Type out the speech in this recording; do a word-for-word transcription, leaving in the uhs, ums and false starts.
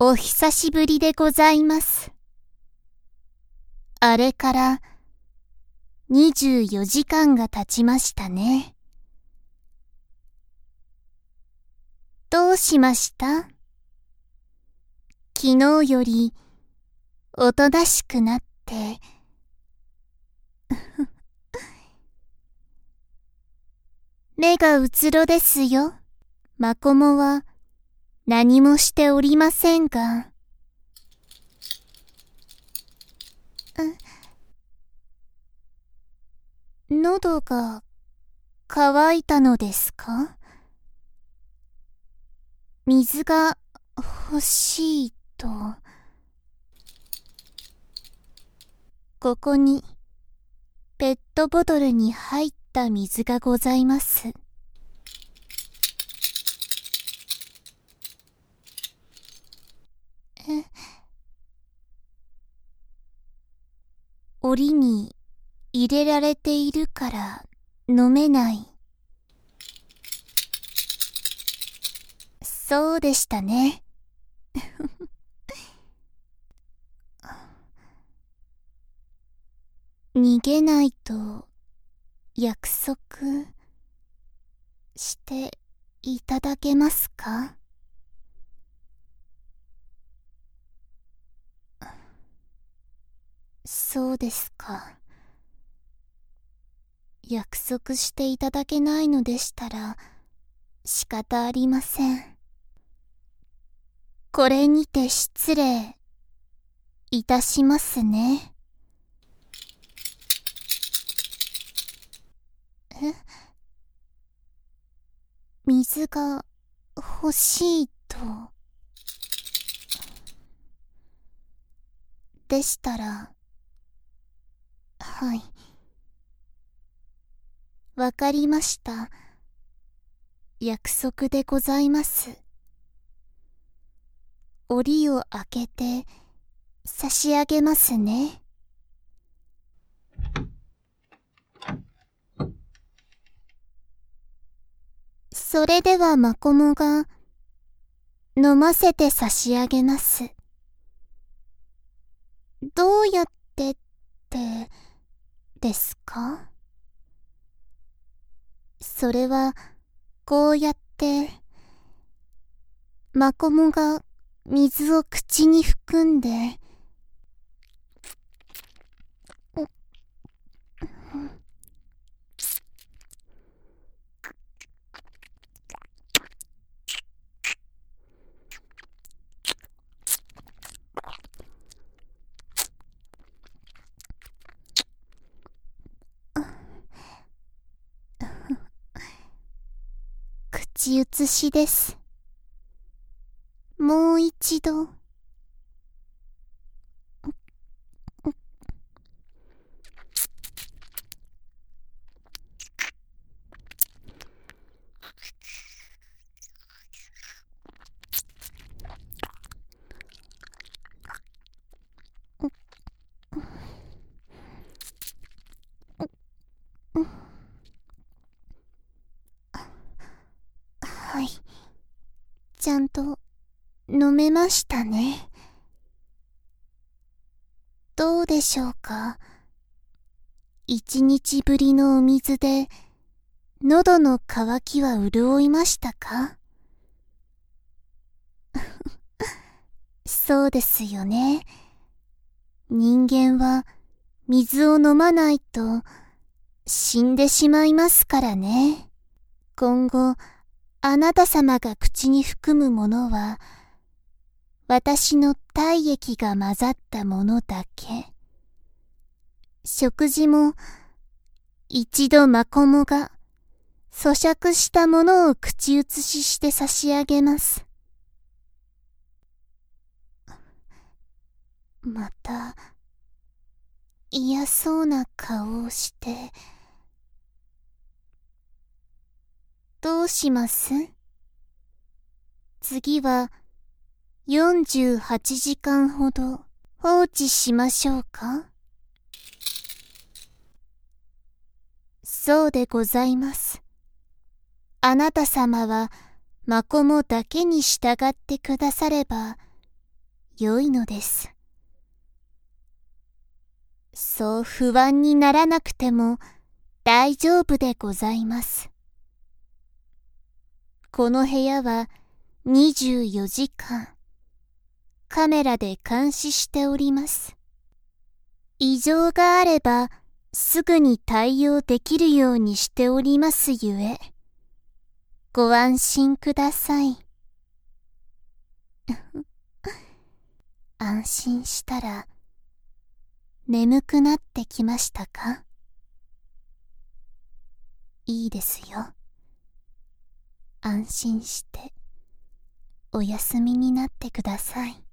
お久しぶりでございます。あれからにじゅうよじかんが経ちましたね。どうしました？昨日よりおとなしくなって。目がうつろですよ。マコモは何もしておりませんが。喉が渇いたのですか？水が欲しいと。ここにペットボトルに入った水がございます。え、檻に入れられているから飲めない。そうでしたね。逃げないと約束していただけますか？そうですか。約束していただけないのでしたら仕方ありません。これにて失礼いたしますね。え？水が欲しいと。でしたら、はい。わかりました。約束でございます。檻を開けて差し上げますね。それではマコモが飲ませて差し上げます。どうやってってですか？それはこうやってマコモが水を口に含んで、口移しです。もう一度。はい。ちゃんと飲めましたね。どうでしょうか。一日ぶりのお水で喉の渇きは潤いましたか？そうですよね。人間は水を飲まないと死んでしまいますからね。今後あなた様が口に含むものは私の体液が混ざったものだけ。食事も一度マコモが咀嚼したものを口移しして差し上げます。また嫌そうな顔をして。どうします？次はよんじゅうはちじかんほど放置しましょうか？そうでございます。あなた様はマコモだけに従ってくだされば良いのです。そう不安にならなくても大丈夫でございます。この部屋はにじゅうよじかんカメラで監視しております。異常があればすぐに対応できるようにしておりますゆえ、ご安心ください。安心したら眠くなってきましたか？いいですよ。安心してお休みになってください。